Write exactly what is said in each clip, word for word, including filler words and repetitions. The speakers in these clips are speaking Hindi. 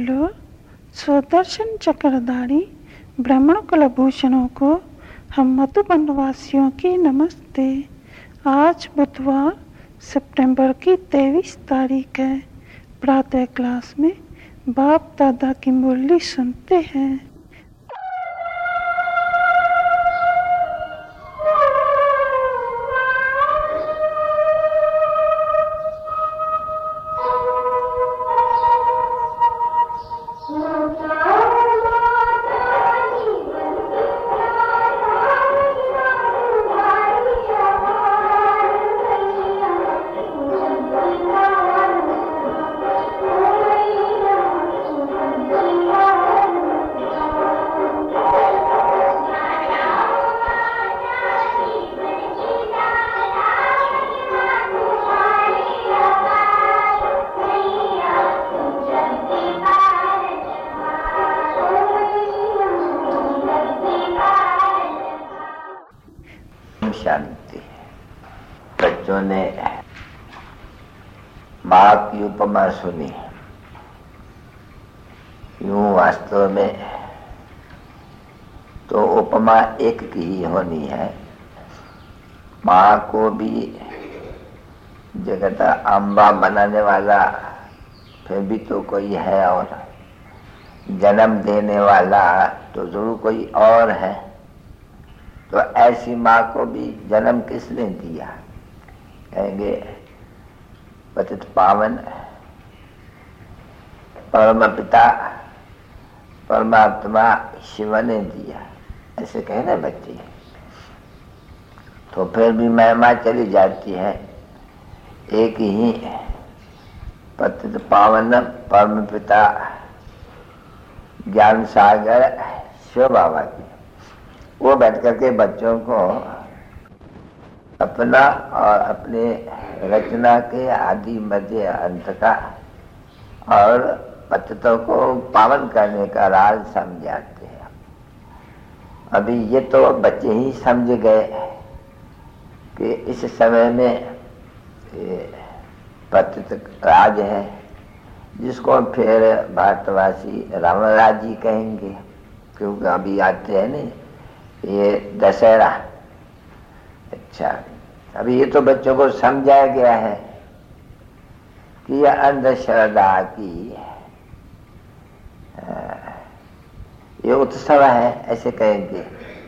बोलो स्वदर्शन चक्रधारी ब्राह्मण कुलभूषणों को हम मधुबन वासियों की नमस्ते। आज बुधवार सितंबर की तेईस तारीख है। प्रातः क्लास में बाप दादा की मुरली सुनते हैं। शांति। बच्चों ने माँ की उपमा सुनी। यूं वास्तव में तो उपमा एक की ही होनी है। माँ को भी जगत अम्बा बनाने वाला फिर भी तो कोई है, और जन्म देने वाला तो जरूर कोई और है। तो ऐसी माँ को भी जन्म किसने दिया? कहेंगे पतित पावन परम पिता परमात्मा शिव ने दिया, ऐसे कहे ना बच्चे। तो फिर भी महिमा चली जाती है एक ही पतित पावन परम पिता ज्ञान सागर शिव बाबा की। वो बैठ करके बच्चों को अपना और अपने रचना के आदि मध्य अंत का और पतितों को पावन करने का राज समझाते हैं। अभी ये तो बच्चे ही समझ गए कि इस समय में पतित राज है, जिसको फिर भारतवासी रावण राज ही कहेंगे, क्योंकि अभी आते हैं ना ये दशहरा। अच्छा, अभी ये तो बच्चों को समझाया गया है कि यह अंधश्रद्धा की ये उत्सव है, ऐसे कहेंगे,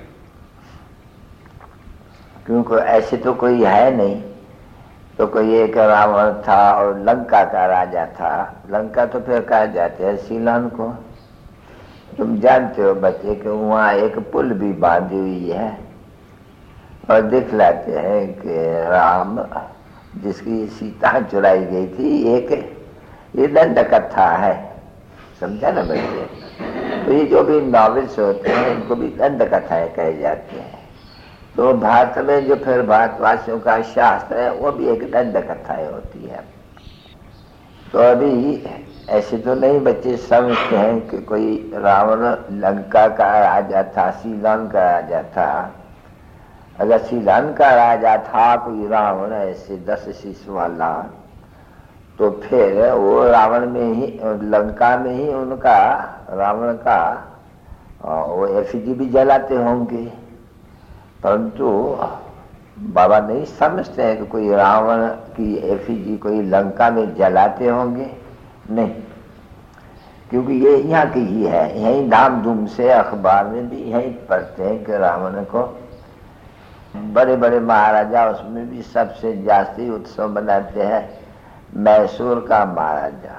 क्योंकि ऐसे तो कोई है नहीं। तो कोई एक रावण था और लंका का राजा था। लंका तो फिर कहा जाते हैं सीलन को। तुम जानते हो बच्चे कि वहाँ एक पुल भी बांधी हुई है, और दिखलाते हैं कि राम जिसकी सीता चुराई गई थी, एक ये दंड कथा है। समझा ना बच्चे? तो ये जो भी नॉवेल्स होते हैं इनको भी दंड कथाएं कहे जाते हैं। तो भारत में जो फिर भारतवासियों का शास्त्र है वो भी एक दंड कथाएं होती है। तो अभी ऐसे तो नहीं बच्चे समझते हैं कि कोई रावण लंका का राजा था, सीलन का राजा था। अगर सीलन का राजा था कोई रावण ऐसे दस शीश वाला, तो फिर वो रावण में ही, लंका में ही उनका रावण का वो एफिजी भी जलाते होंगे। परंतु बाबा नहीं समझते हैं कि कोई रावण की एफिजी कोई लंका में जलाते होंगे, नहीं, क्योंकि ये यहाँ की ही है। यही धामधूम से अखबार में भी यही पढ़ते हैं कि रावण को बड़े बड़े महाराजा उसमें भी सबसे जास्ती उत्सव मनाते हैं मैसूर का महाराजा।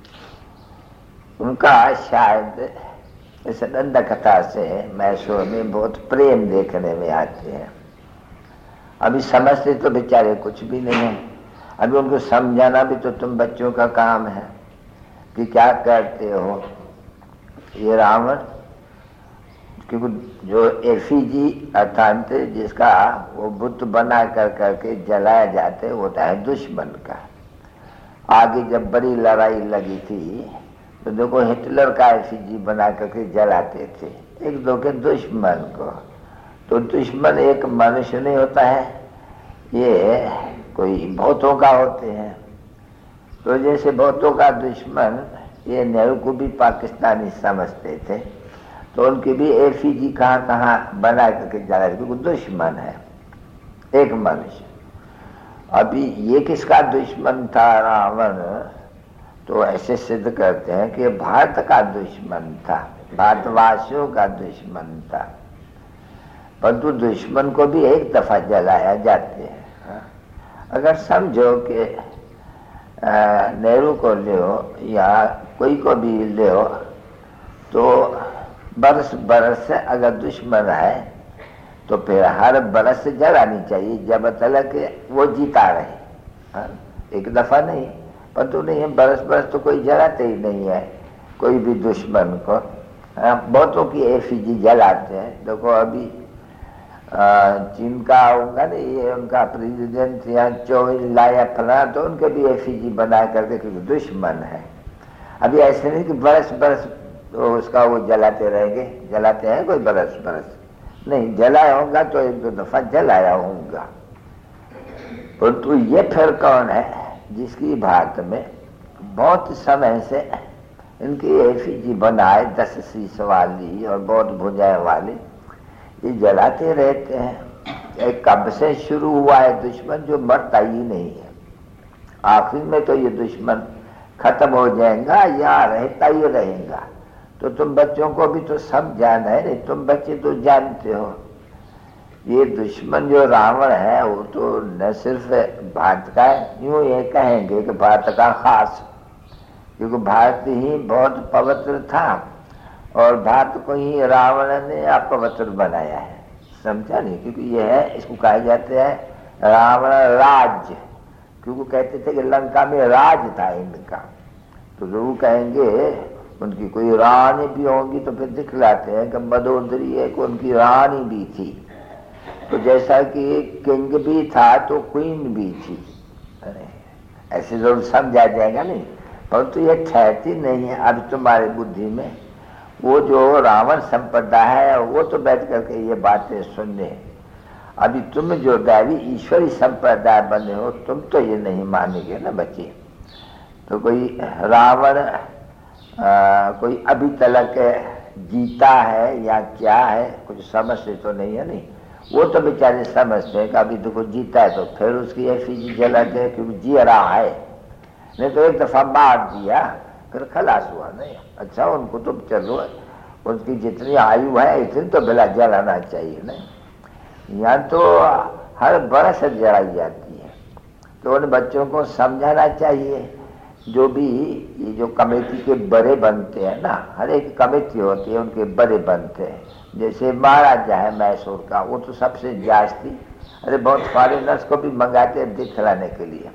उनका शायद इस दंड कथा से मैसूर में बहुत प्रेम देखने में आते हैं। अभी समझते तो बेचारे कुछ भी नहीं है। अभी उनको समझाना भी तो तुम बच्चों का काम है कि क्या करते हो। ये रावण, क्योंकि जो एफिजी अर्थात जिसका वो बुत बना कर करके जलाया जाते होता है दुश्मन का। आगे जब बड़ी लड़ाई लगी थी तो देखो हिटलर का एफिजी बना करके जलाते थे एक दो के दुश्मन को। तो दुश्मन एक मनुष्य नहीं होता है, ये कोई भूतों का होते हैं। तो जैसे भूतों का दुश्मन ये नेहरू को भी पाकिस्तानी समझते थे, तो उनकी भी एफीजी कहाँ कहाँ बना करके जा रहे थे, क्योंकि दुश्मन है एक मनुष्य। अभी ये किसका दुश्मन था रावण, तो ऐसे सिद्ध करते हैं कि भारत का दुश्मन था, भारतवासियों का दुश्मन था। परंतु दुश्मन को भी एक दफा जलाया जाते हैं। अगर समझो कि नेहरू को ले या कोई को भी ले, तो बरस बरस से अगर दुश्मन है तो फिर हर बरस से जलानी चाहिए जब तक वो जीता रहे। एक दफा नहीं, परंतु नहीं बरस बरस तो कोई जलाते ही नहीं है कोई भी दुश्मन को। बहुतों की एफीजी जलाते हैं। देखो अभी चीन का होगा ना, ये उनका प्रेसिडेंट या चौविन लाया फला, तो उनके भी एफीजी बना करके क्योंकि दुश्मन है। अभी ऐसे नहीं कि बरस बरस तो उसका वो जलाते रहेंगे, जलाते हैं कोई बरस बरस नहीं, जलाया होगा तो एक दो दफा जलाया होगा। परंतु ये फिर कौन है जिसकी भारत में बहुत समय से इनकी एफीजी बनाए, दस शीश वाली और बहुत भुजाएं वाली, ये जलाते रहते हैं। कब से शुरू हुआ है दुश्मन जो मरता ही नहीं है, आखिर में तो ये दुश्मन खत्म हो जाएगा या रहता ही रहेगा। तो तुम बच्चों को भी तो सब जाना है, नहीं तुम बच्चे तो जानते हो ये दुश्मन जो रावण है वो तो न सिर्फ भारत का, यूं ये कहेंगे कि भारत का खास, क्योंकि भारत ही बहुत पवित्र था और भारत को ही रावण ने अपवित्र बनाया है, समझा नहीं। क्योंकि ये है, इसको कहा जाता है रावण राज्य, क्योंकि कहते थे कि लंका में राज था इनका। तो लोग कहेंगे उनकी कोई रानी भी होंगी, तो फिर दिखलाते हैं कि मदोदरी एक उनकी रानी भी थी। तो जैसा कि किंग भी था तो क्वीन भी थी, ऐसे जरूर समझा जाएगा नहीं, परंतु तो ये ठहरती नहीं है। अब तुम्हारी बुद्धि में वो जो रावण संप्रदाय है वो तो बैठ करके ये बातें सुनने, अभी तुम जो दैवी ईश्वरी संप्रदाय बने हो तुम तो ये नहीं मानेंगे ना बच्चे। तो कोई रावण आ, कोई अभी तक जीता है या क्या है कुछ समझते तो नहीं है, नहीं वो तो बेचारे समझते हैं कि अभी देखो जीता है तो फिर उसकी एफीजी जलाते हैं क्योंकि जी रहा है, नहीं तो एक दफा मार दिया फिर खलास हुआ। नहीं अच्छा, उनको तो चलो उनकी जितनी आयु है इतनी तो बिला जलाना चाहिए। नहीं यहाँ तो हर बरस जलाई जाती है। तो उन बच्चों को समझाना चाहिए, जो भी ये जो कमेटी के बड़े बनते हैं ना, हर एक कमेटी होती है उनके बड़े बनते हैं। जैसे महाराजा है मैसूर का, वो तो सबसे जास्ती, अरे बहुत फॉरेनर्स को भी मंगाते हैं दिखलाने के लिए।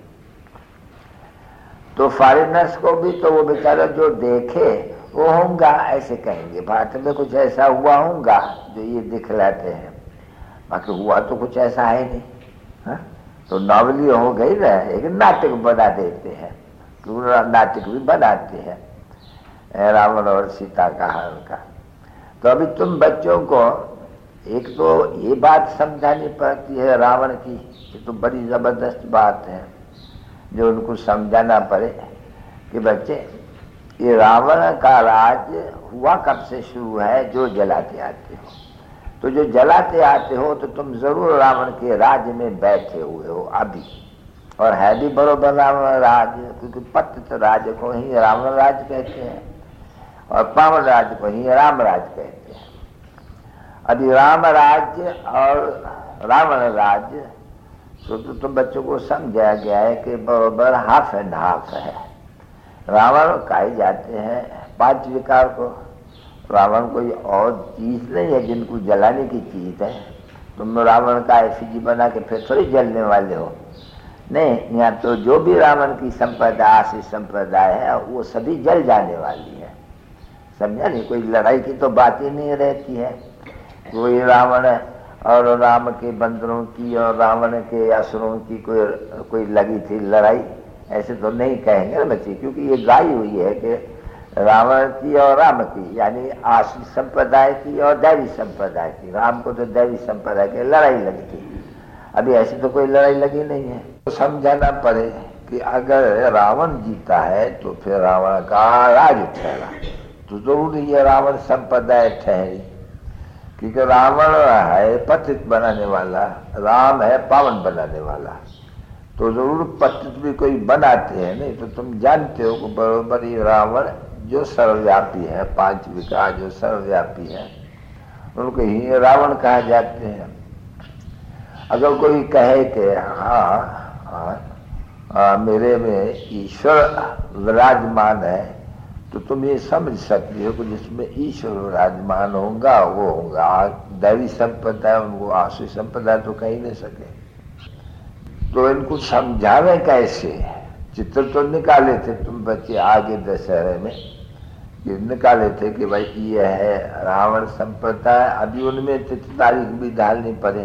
तो फॉरेनर्स को भी तो वो बेचारा जो देखे वो होगा ऐसे कहेंगे, भारत में कुछ ऐसा हुआ होगा जो ये दिखलाते हैं, बाकी हुआ तो कुछ ऐसा है नहीं। हा? तो नॉवली हो गई ना, एक नाटक बना देते हैं, नाटक भी बनाते हैं रावण और सीता का हरण का। तो अभी तुम बच्चों को एक तो ये बात समझानी पड़ती है रावण की, ये तो बड़ी जबरदस्त बात है जो उनको समझाना पड़े कि बच्चे ये रावण का राज हुआ कब से शुरू है, जो जलाते आते हो। तो जो जलाते आते हो तो तुम जरूर रावण के राज में बैठे हुए हो अभी, और है भी बरोबर रावण राज, क्योंकि पतित राज को ही रावण राज कहते हैं और पावन राज को ही राम राज कहते हैं। अभी राम राज्य और रावण राज्य तो तो, तो बच्चों को समझाया गया है कि बराबर हाफ एंड हाफ है। रावण कहे जाते हैं पांच विकार को, रावण कोई और चीज नहीं है जिनको जलाने की चीज है। तुम रावण का एफीजी बना के फिर थोड़ी जलने वाले हो, नहीं, यहाँ तो जो भी रावण की संप्रदाय आशीष संप्रदाय है वो सभी जल जाने वाली है, समझा नहीं। कोई लड़ाई की तो बात ही नहीं रहती है। कोई रावण और राम के बंदरों की और रावण के असुरों की कोई कोई लगी थी लड़ाई, ऐसे तो नहीं कहेंगे ना बच्चे, क्योंकि ये गाई हुई है कि रावण की और राम की, यानी आशीष संप्रदाय की और दैवी संप्रदाय की। राम को तो दैवी संप्रदाय की लड़ाई लगी थी, अभी ऐसी तो कोई लड़ाई लगी नहीं है। तो समझाना पड़े कि अगर रावण जीता है तो फिर रावण का राज ठहरा, तो जरूर ये रावण संप्रदाय ठहरी, क्योंकि रावण है पतित बनाने वाला, राम है पावन बनाने वाला, तो जरूर पतित भी कोई बनाते हैं। नहीं तो तुम जानते हो कि बरोबर ये रावण जो सर्वव्यापी है, पांच विकार जो सर्वव्यापी है, उनको ही रावण कहा जाते हैं। अगर कोई कहे कि हाँ, हाँ आ, मेरे में ईश्वर विराजमान है, तो तुम ये समझ सकते हो कि जिसमें ईश्वर विराजमान होगा वो होगा दैवी संप्रदाय, उनको आसुरी संप्रदाय तो कह ही नहीं सके। तो इनको समझावे कैसे? चित्र तो निकाले थे तुम बच्चे आगे दशहरे में, ये निकाले थे कि भाई ये है रावण संप्रदाय। अभी उनमें तिथि तारीख भी डालनी पड़े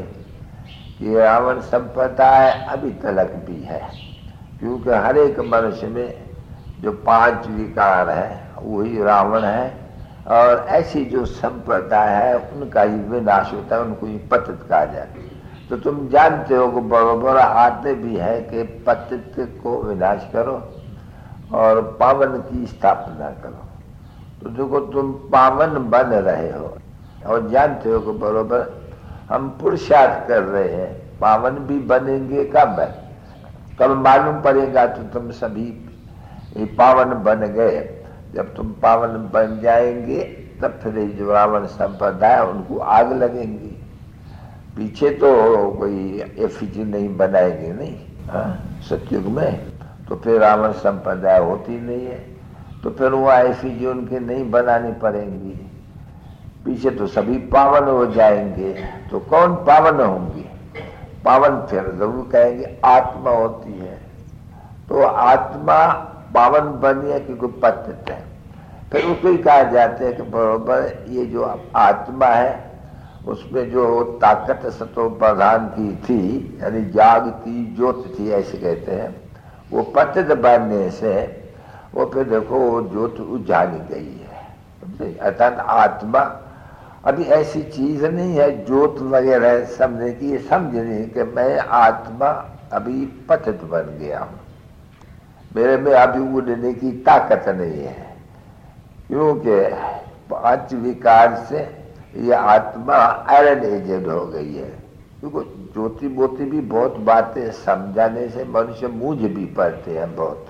कि रावण संप्रदाय अभी तलक भी है, क्योंकि हर एक मनुष्य में जो पांच विकार है वही रावण है, और ऐसी जो संप्रदाय है उनका ही विनाश होता है, उनको ही पतित कहा जाता है। तो तुम जानते हो कि बरोबर आते भी है कि पतित को विनाश करो और पावन की स्थापना करो। तो देखो तुम पावन बन रहे हो और जानते हो कि बरोबर हम पुरुषार्थ कर रहे हैं, पावन भी बनेंगे कब है? कब मालूम पड़ेगा तो तुम सभी पावन बन गए। जब तुम पावन बन जाएंगे तब फिर जो रावण संप्रदाय उनको आग लगेंगी। पीछे तो कोई एफिजी नहीं बनाएंगे, नहीं हाँ सतयुग में, तो फिर रावण संप्रदाय होती नहीं है, तो फिर वो एफिजी उनके नहीं बनानी पड़ेंगी। पीछे तो सभी पावन हो जाएंगे, तो कौन पावन होंगे? पावन फिर जरूर कहेंगे आत्मा होती है, तो आत्मा पावन बनी है क्योंकि पतित है। फिर उसको ही कहा जाता है कि बरोबर ये जो आत्मा है उसमें जो ताकत सतो प्रधान की थी, यानी जागती ज्योत थी ऐसे कहते हैं, वो पतित बनने से वो फिर देखो वो ज्योत उजाली गई है। अर्थात आत्मा अभी ऐसी चीज नहीं है ज्योत वगैरह समझने की, ये समझने कि मैं आत्मा अभी पतित बन गया हूं, मेरे में अभी उड़ने की ताकत नहीं है, क्योंकि पांच विकार से ये आत्मा आयरन एजेड हो गई है। क्योंकि ज्योति मोती भी बहुत बातें समझाने से मनुष्य मूझ भी पड़ते हैं बहुत,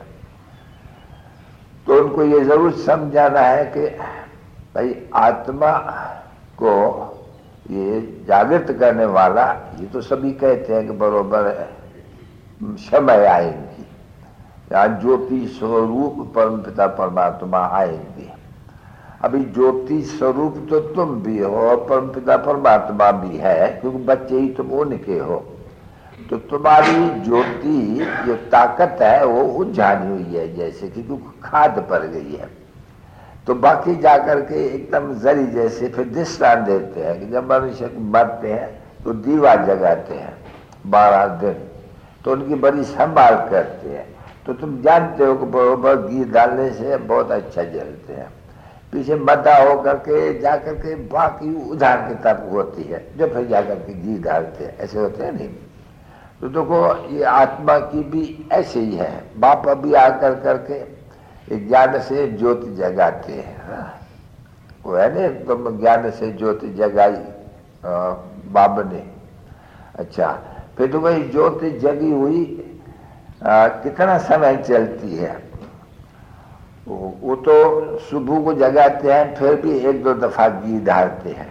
तो उनको ये जरूर समझाना है कि भाई आत्मा को ये जागृत करने वाला, ये तो सभी कहते हैं कि बरोबर समय आएंगी, यहाँ ज्योति स्वरूप परमपिता परमात्मा आएंगे। अभी ज्योति स्वरूप तो तुम भी हो और परमपिता परमात्मा भी है, क्योंकि बच्चे ही तुम उनके हो, तो तुम्हारी ज्योति जो ताकत है वो उजानी हुई है जैसे कि खाद पड़ गई है, तो बाकी जाकर के एकदम जरी जैसे फिर दृष्टांत देते हैं कि जब मनुष्य मरते हैं तो दीवा जगाते हैं बारह दिन, तो उनकी बड़ी संभाल करते हैं। तो तुम जानते हो कि बरोबर घी डालने से बहुत अच्छा जलते हैं, पीछे मद्दा होकर के जाकर के बाकी उधार किताब होती है, जो फिर जाकर के घी डालते हैं, ऐसे होते हैं नहीं। तो देखो ये आत्मा की भी ऐसे ही है, बाप अभी आकर करके ज्ञान से ज्योति जगाते हैं, वो है ना तुम ज्ञान से ज्योति जगाई बाबा ने। अच्छा, फिर तो वही ज्योति जगी हुई आ, कितना समय चलती है? वो, वो तो सुबह को जगाते हैं, फिर भी एक दो दफा घी डालते हैं।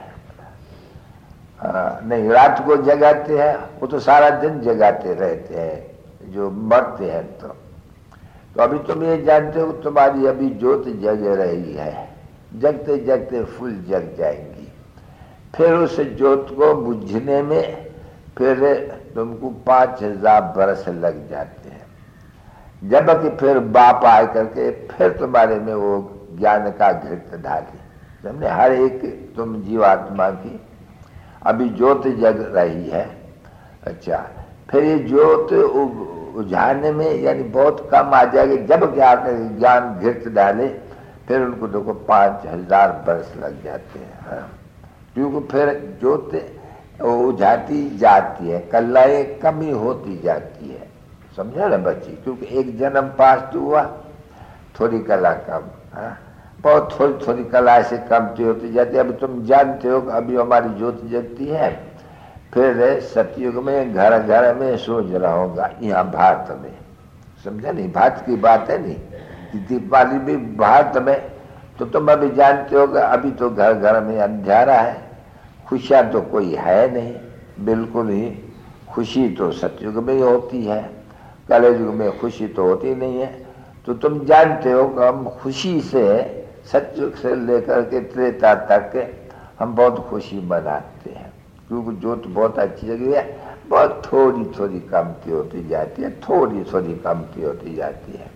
आ, नहीं, रात को जगाते हैं, वो तो सारा दिन जगाते रहते हैं जो मरते हैं। तो तो अभी तुम ये जानते हो तुम्हारी अभी ज्योत जग रही है, जगते जगते फुल जग जाएंगी, फिर उस ज्योत को बुझने में फिर तुमको पांच हजार बरस लग जाते हैं, जबकि फिर बाप आए करके फिर तुम्हारे में वो ज्ञान का घृत डाले। तुमने हर एक तुम जीवात्मा की अभी ज्योत जग रही है। अच्छा, फिर ये ज्योत उजाड़ने में यानी बहुत कम आ जाएगी, जब ज्ञान ज्ञान घृत डाले फिर उनको देखो पांच हजार बरस लग जाते हैं, क्योंकि फिर ज्योत उजाती जाती है, कलाएं कमी होती जाती है, समझा ना बच्ची, क्योंकि एक जन्म पास तो हुआ, थोड़ी कला कम, हाँ बहुत थोड़ी थोड़ी कला से कमती होती जाती है। अभी तुम जानते हो कि अभी हमारी ज्योति जगती है, फिर सतयुग में घर घर में सूझ रहा होगा यहाँ भारत में, समझा नहीं, भारत की बात है नहीं, दीपावली भी भारत में। तो तुम अभी जानते हो कि अभी तो घर घर में अंधेरा है, खुशियाँ तो कोई है नहीं, बिल्कुल ही खुशी तो सतयुग में ही होती है, कलयुग में खुशी तो होती नहीं है। तो तुम जानते हो कि हम खुशी से सतयुग से लेकर के त्रेता तक हम बहुत खुशी मनाते हैं, क्योंकि ज्योत बहुत अच्छी जगह है, बहुत थोड़ी थोड़ी कमती होती जाती है, थोड़ी थोड़ी कमती होती जाती है।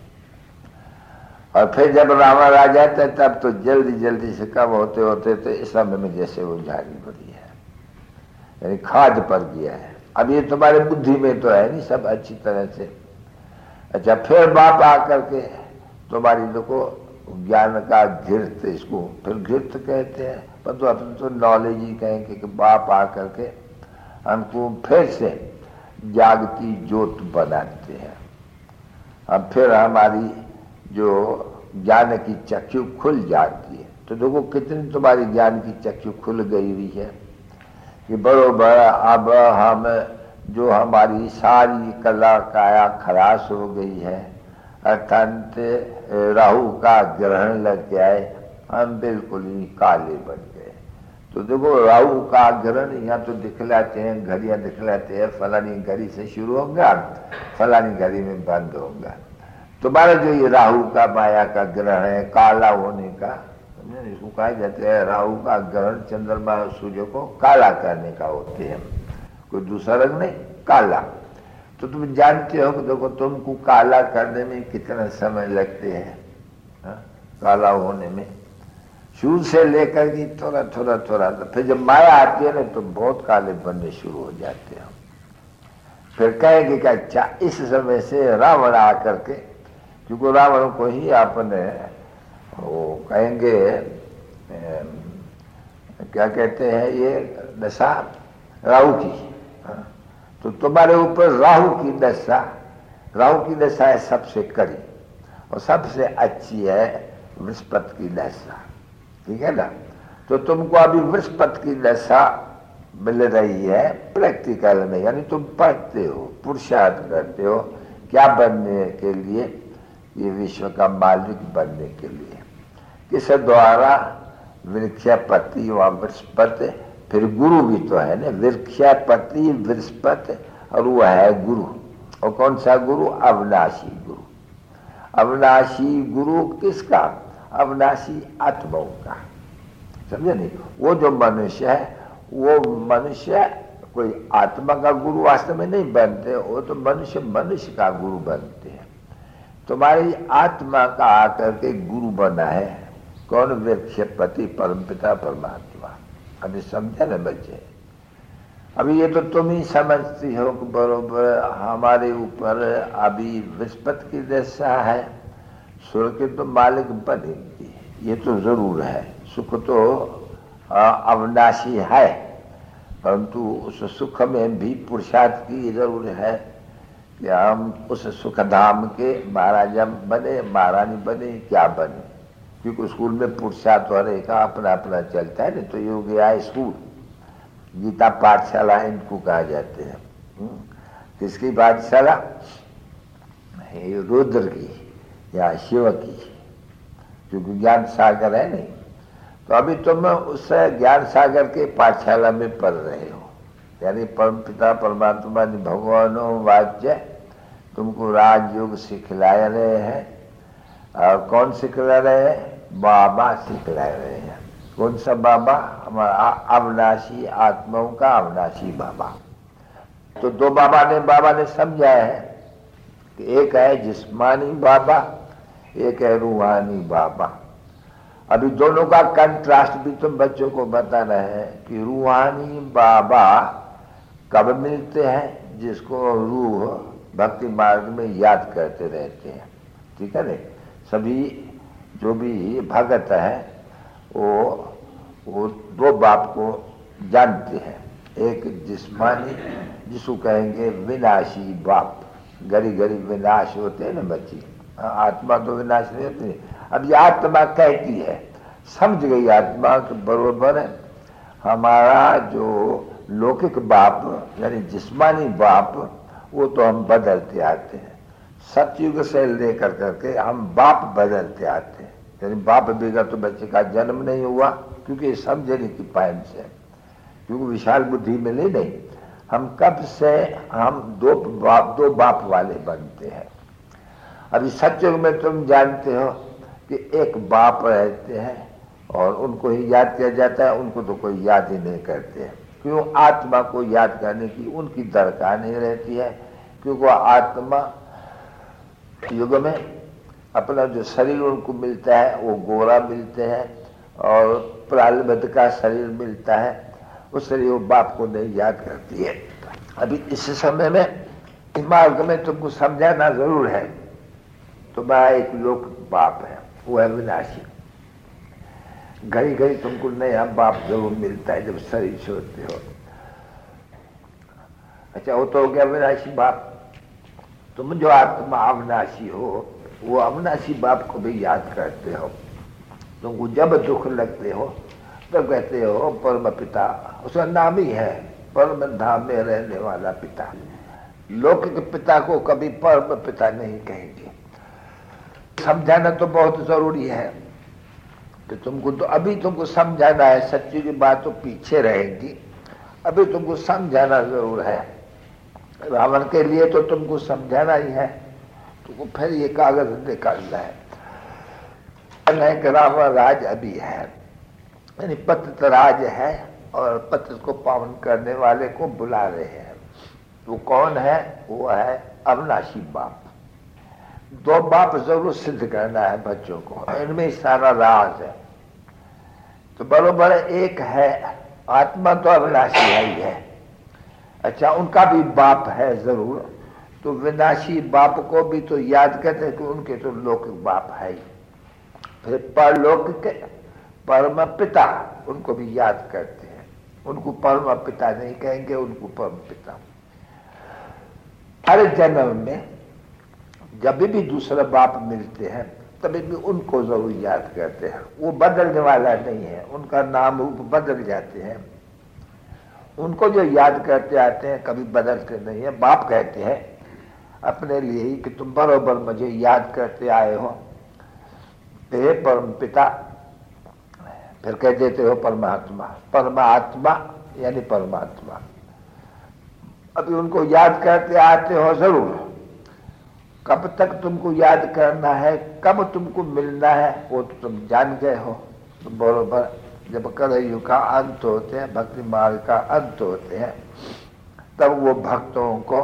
और फिर जब रावण आ जाता है तब तो जल्दी जल्दी से कम होते होते तो इस समय में जैसे वो जानी पड़ी है, यानी खाद पड़ गया है। अब ये तुम्हारे बुद्धि में तो है नहीं सब अच्छी तरह से। अच्छा, फिर बाप आकर के तुम्हारी देखो ज्ञान का घृत, इसको फिर घृत कहते हैं, पर तो अपन तो नॉलेज ही कहेंगे कि बाप आकर के हमको फिर से जागती ज्योत बनाते हैं। अब फिर हमारी जो ज्ञान की चक्षु खुल जाती है। तो देखो कितनी तुम्हारी ज्ञान की चक्षु खुल गई हुई है कि बरोबर अब हम जो हमारी सारी कला काया खलास हो गई है, अत्यंत राहु का ग्रहण लग गया, हम बिल्कुल ही काले बन गए। तो देखो राहु का ग्रहण यहाँ तो दिखलाते हैं, घड़ियाँ दिखलाते हैं, फलानी घड़ी से शुरू होगा, फलानी घड़ी में बंद होगा। तुम्हारा जो ये राहु का माया का ग्रहण है काला होने का, इसको कहा जाता है राहु का ग्रहण चंद्रमा और सूर्य को काला करने का होते हैं, कोई दूसरा रंग नहीं, काला। तो तुम जानते हो कि देखो तुमको काला करने में कितना समय लगते हैं, हा? काला होने में शुरू से लेकर के थोड़ा थोड़ा थोड़ा, तो फिर जब माया आती है ना तो बहुत काले बनने शुरू हो जाते हैं। फिर कहेंगे कि अच्छा इस समय से रावण आकर के, क्योंकि रावण को ही आपने वो कहेंगे ए, क्या कहते हैं ये दशा राहु की, हाँ? तो तुम्हारे ऊपर राहु की दशा, राहु की दशा है सबसे कड़ी और सबसे अच्छी है बृहस्पति की दशा, ठीक है ना। तो तुमको अभी बृहस्पति की दशा मिल रही है प्रैक्टिकल में, यानी तुम पढ़ते हो, पुरुषार्थ करते हो, क्या बनने के लिए, ये विश्व का मालिक बनने के लिए। किस द्वारा, वृक्षपति व बृहस्पति, फिर गुरु भी तो है ना, वृक्षपति बृहस्पति और वो है गुरु। और कौन सा गुरु? अविनाशी गुरु। अविनाशी गुरु किसका? अविनाशी आत्माओं का, समझे नहीं। वो जो मनुष्य है वो मनुष्य कोई आत्मा का गुरु वास्तव में नहीं बनते, वो तो मनुष्य मनुष्य का गुरु बनते हैं। तुम्हारी आत्मा का आकर के गुरु बना है कौन? वृक्षपति परमपिता परमात्मा। अभी समझे ना बच्चे? अभी ये तो तुम ही समझती हो कि बरोबर हमारे ऊपर अभी बृहस्पति की दशा है, सूर्य के तो मालिक बनेंगे, ये तो जरूर है। सुख तो अविनाशी है, परंतु उस सुख में भी पुरुषार्थ की जरूर है कि हम उस सुख धाम के महाराजा बने, महारानी बने, क्या बने। क्योंकि स्कूल में पुरुषार्थ वाले का अपना अपना चलता है ना। तो ये हो गया स्कूल, गीता पाठशाला इनको कहा जाते हैं। किसकी पाठशाला? रुद्र की या शिव की, क्योंकि ज्ञान सागर है नहीं। तो अभी तुम उस ज्ञान सागर के पाठशाला में पढ़ रहे हो, यानी परमपिता परमात्मा ने भगवानो वाच्य तुमको राजयोग सिखला रहे हैं। और कौन सिखला रहे हैं? बाबा सिखला रहे हैं। कौन सा बाबा? हमारा अविनाशी आत्माओं का अविनाशी बाबा। तो दो बाबा ने बाबा ने समझाया है कि एक है जिस्मानी बाबा, एक है रूहानी बाबा। अभी दोनों का कंट्रास्ट भी तुम बच्चों को बताना है कि रूहानी बाबा कब मिलते हैं? जिसको रूह भक्ति मार्ग में याद करते रहते हैं, ठीक है ना। सभी जो भी भगत है वो वो दो बाप को जानते हैं। एक जिस्मानी जिसको कहेंगे विनाशी बाप, घड़ी घड़ी विनाश होते हैं ना बच्ची, आत्मा तो विनाश नहीं होती। अब ये आत्मा कहती है, समझ गई आत्मा के बरोबर है, हमारा जो लौकिक बाप यानी जिस्मानी बाप वो तो हम बदलते आते हैं, सतयुग से लेकर करके हम बाप बदलते आते हैं। यानी बाप बिगड़ तो बच्चे का जन्म नहीं हुआ, क्योंकि समझे नहीं कि पाइन से, क्योंकि विशाल बुद्धि मिली नहीं। हम कब से हम दो बाप दो बाप वाले बनते हैं। अभी सतयुग में तुम जानते हो कि एक बाप रहते हैं और उनको ही याद किया जाता है, उनको तो कोई याद ही नहीं करते हैं। क्यों? आत्मा को याद करने की उनकी दरकार नहीं रहती है, क्योंकि वो आत्मा युग में अपना जो शरीर उनको मिलता है वो गोरा मिलते हैं और प्रारब्ध का शरीर मिलता है, उस शरीर वो बाप को नहीं याद करती है। अभी इस समय में इस मार्ग में तुमको समझाना जरूर है। तुम्हारा एक लोक बाप है, वो है विनाशी। घड़ी घड़ी तुमको नया बाप जरूर मिलता है जब शरीर छोड़ते हो। अच्छा, वो तो हो गया विनाशी बाप। तुम जो आत्मा अविनाशी हो, वो अविनाशी बाप को भी याद करते हो। तुमको जब दुख लगते हो तो कहते हो परम पिता, उसका नाम ही है परम धाम में रहने वाला पिता। लौकिक पिता को कभी परम पिता नहीं कहेंगे। समझाना तो बहुत जरूरी है कि तुमको तो अभी तुमको समझाना है, सच्ची की बात तो पीछे रहेगी, अभी तुमको समझाना जरूर है। रावण के लिए तो तुमको समझाना ही है, तुमको फिर ये कागज निकालना है कि रावण राज अभी है, यानी पतित राज है और पतित को पावन करने वाले को बुला रहे हैं। वो कौन है? वो है अविनाशी बाप। दो बाप जरूर सिद्ध करना है बच्चों को, इनमें सारा राज है। तो बरोबर एक है, आत्मा तो अविनाशी है ही है। अच्छा, उनका भी बाप है जरूर, तो विनाशी बाप को भी तो याद करते हैं कि उनके तो लौकिक बाप है ही। फिर परलौकिक परम पिता, उनको भी याद करते हैं। उनको परम पिता नहीं कहेंगे, उनको परम पिता। हर जन्म में जब भी दूसरा बाप मिलते हैं तभी भी उनको जरूर याद करते हैं। वो बदलने वाला नहीं है, उनका नाम रूप बदल जाते हैं। उनको जो याद करते आते हैं कभी बदलते नहीं है। बाप कहते हैं अपने लिए ही कि तुम बरोबर मुझे याद करते आए हो, हे परम पिता। फिर कह देते हो परमात्मा। परमात्मा यानी परमात्मा। अभी उनको याद करते आते हो जरूर। कब तक तुमको याद करना है, कब तुमको मिलना है, वो तो तुम जान गए हो। तो बरोबर जब कलयुग का अंत होते हैं, भक्ति मार्ग का अंत होते हैं, तब वो भक्तों को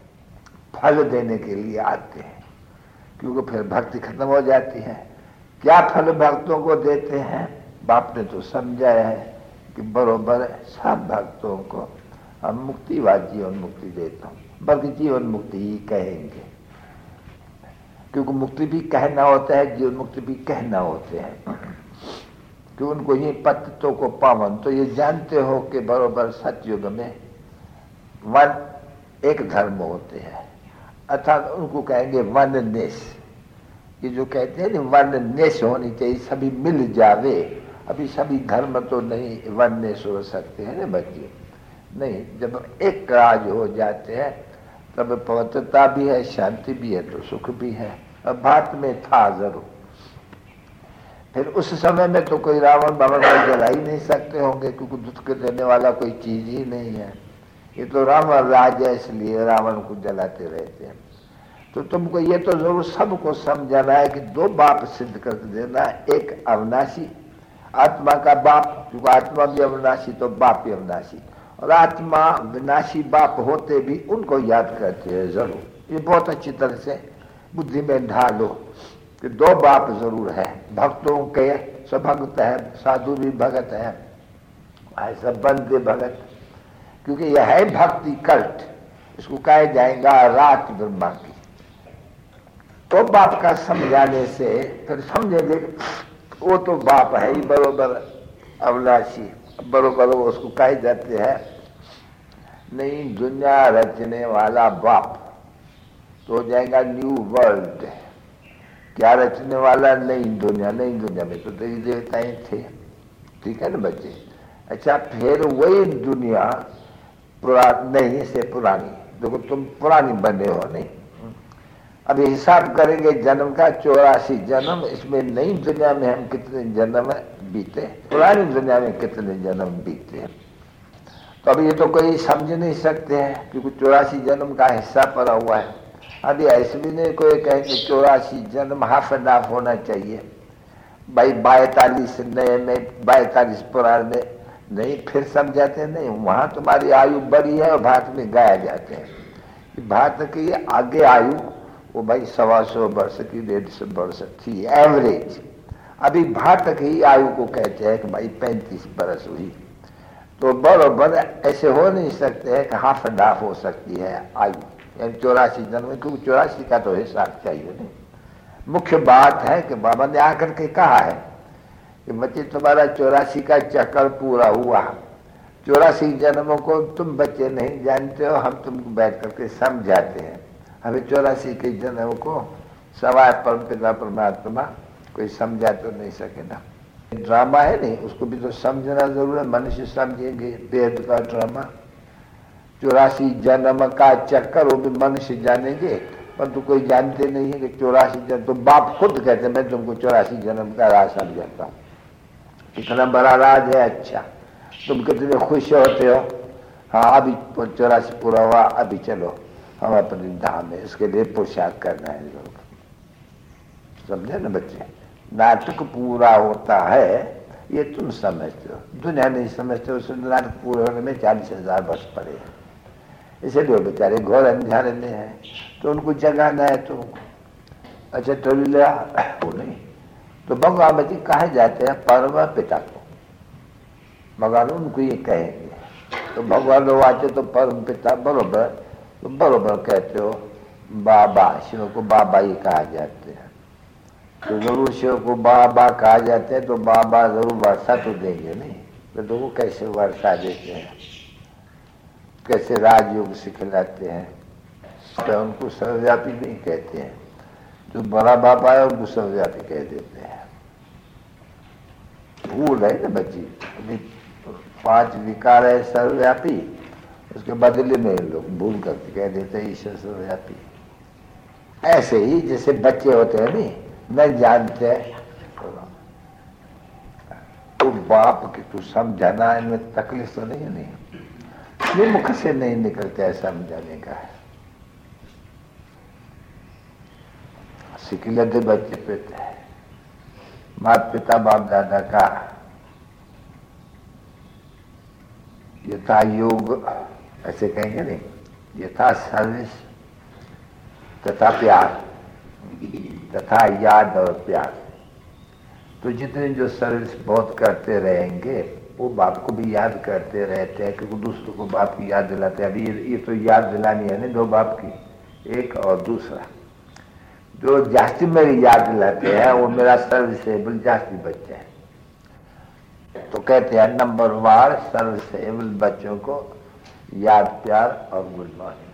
फल देने के लिए आते हैं, क्योंकि फिर भक्ति खत्म हो जाती है। क्या फल भक्तों को देते हैं? बाप ने तो समझाया है कि बरोबर सब भक्तों को हम मुक्ति व जीवन मुक्ति देता हूँ, बल्कि जीवन मुक्ति ही कहेंगे, क्योंकि मुक्ति भी कहना होता है, जीवन मुक्ति भी कहना होते हैं। कि उनको ये पतितों को पावन, तो ये जानते हो कि बरोबर सतयुग में वन एक धर्म होते हैं, अर्थात उनको कहेंगे वननेस। ये जो कहते हैं ना वननेस होनी चाहिए, सभी मिल जावे। अभी सभी धर्म तो नहीं वननेस हो सकते हैं ना बच्चे, नहीं। जब एक राज हो जाते हैं तब पवित्रता भी है, शांति भी है, तो सुख भी है। अब भारत में था जरूर। फिर उस समय में तो कोई रावण बावण को जला ही नहीं सकते होंगे, क्योंकि दुख देने वाला कोई चीज ही नहीं है। ये तो रावण राज है, इसलिए रावण को जलाते रहते हैं। तो तुमको ये तो जरूर सबको समझाना है कि दो बाप सिद्ध कर देना। एक अविनाशी आत्मा का बाप, क्योंकि आत्मा भी अविनाशी तो बाप भी अविनाशी, और आत्मा विनाशी बाप होते भी उनको याद करते हैं जरूर। ये बहुत अच्छी तरह से बुद्धि में ढालो कि दो बाप जरूर है। भक्तों के सब भक्त है, साधु भी भगत है, ऐसा बंदे भगत, क्योंकि यह है भक्ति कल्ट, इसको कहा जाएगा रात ब्रह्मा की। तो बाप का समझाने से फिर समझेंगे वो तो बाप है ही बरोबर अविनाशी, बरोबर वो उसको कहे जाते हैं नहीं दुनिया रचने वाला बाप। तो हो जाएगा न्यू वर्ल्ड। क्या रचने वाला? नई दुनिया। नई दुनिया में तो देवी देवताएं थे, ठीक है ना बच्चे। अच्छा, फिर वही दुनिया पुरा नहीं से पुरानी, देखो तुम पुरानी बने हो नहीं। अभी हिसाब करेंगे जन्म का, चौरासी जन्म। इसमें नई दुनिया में हम कितने जन्म बीते, पुरानी दुनिया में कितने जन्म बीते। तो अभी ये तो कोई समझ नहीं सकते हैं, क्योंकि चौरासी जन्म का हिस्सा पड़ा हुआ है। अभी ऐसे भी नहीं कोई कहे कि चौरासी जन्म हाफ एंड हाफ होना चाहिए भाई, बाईतालीस नए में बाईतालीस पुराने नहीं, फिर समझाते नहीं। वहां तुम्हारी आयु बड़ी है और भारत में गाया जाते हैं। भारत की आगे आयु वो भाई सवा सौ वर्ष की, डेढ़ सौ वर्ष थी एवरेज। अभी भारत की आयु को कहते हैं कि भाई पैंतीस बरस हुई। तो बराबर ऐसे हो नहीं सकते हैं कि हाफ एंड हाफ हो सकती है आयु, यानी चौरासी जन्म, क्योंकि चौरासी का तो हिसाब चाहिए नहीं। मुख्य बात है कि बाबा ने आकर के कहा है कि बच्चे तुम्हारा चौरासी का चक्कर पूरा हुआ। चौरासी जन्मों को तुम बच्चे नहीं जानते हो, हम तुमको बैठ करके समझाते हैं। हमें चौरासी के जन्म को सवाय परम पिता परमात्मा कोई समझा तो नहीं सके ना। ड्रामा है नहीं, उसको भी तो समझना जरूर है। मनुष्य समझेंगे वेद का ड्रामा, चौरासी जन्म का चक्कर वो भी मनुष्य जानेंगे, परंतु तो कोई जानते नहीं है कि चौरासी जन्म। तो बाप खुद कहते मैं तुमको चौरासी जन्म का राज समझाता हूँ, इतना बड़ा राज है। अच्छा, तुम कितने खुश होते हो, हाँ अभी चौरासी पूरा हुआ, अभी चलो हम अपनी धाम में, इसके लिए पोशाक करना है लोग, समझे ना बच्चे। नाटक पूरा होता है ये तुम समझते हो, दुनिया नहीं समझते हो। नाटक पूरे होने में चालीस हजार वर्ष पड़े हैं, इसलिए वो बेचारे घोर अंधारे में है, तो उनको जगाना है। तो अच्छा तो लिया वो नहीं, तो भगवान बच्चे कहे जाते हैं परम पिता को, भगवान उनको ये कहेंगे। तो भगवान वाचे तो परम पिता बरोबर, तो बरोबर कहते हो। बाबा, शिव को बाबा ही कहा जाते हैं, तो जरूर शिव को बाबा कहा जाते हैं, तो बाबा जरूर वर्षा तो देंगे नहीं। तो, तो वो कैसे वर्षा देते हैं, कैसे राजयोग सिखलाते हैं, तो उनको सर्वव्यापी नहीं कहते हैं। जो बड़ा बाबा है उनको सर्वव्यापी कह देते हैं। भूल है ना बच्ची, पांच विकार है सर्वव्यापी, उसके बदले में लोग भूल करके कह देते हैं ईश्वर सर्वव्यापी। ऐसे ही जैसे बच्चे होते हैं नहीं, नहीं जानते तो बाप की तू समझाना, इनमें तकलीफ तो नहीं है, नहीं ये मुख से नहीं निकलते है समझाने का। सीख लेते बच्चे पे, माता पिता बाप दादा का यथा योग, ऐसे कहेंगे नहीं, यथा सर्विस तथा प्यार, तथा याद और प्यार। तो जितने जो सर्विस बहुत करते रहेंगे वो बाप को भी याद करते रहते हैं, क्योंकि दूसरों को बाप की याद दिलाते हैं। अभी ये, ये तो याद दिलानी है नहीं दो बाप की, एक और दूसरा जो जास्ती मेरी याद दिलाते हैं वो मेरा सर्विसेबल जास्ती बच्चे हैं। तो कहते हैं नंबर वार सर्विसेबल बच्चों को याद प्यार और गुड मॉर्निंग।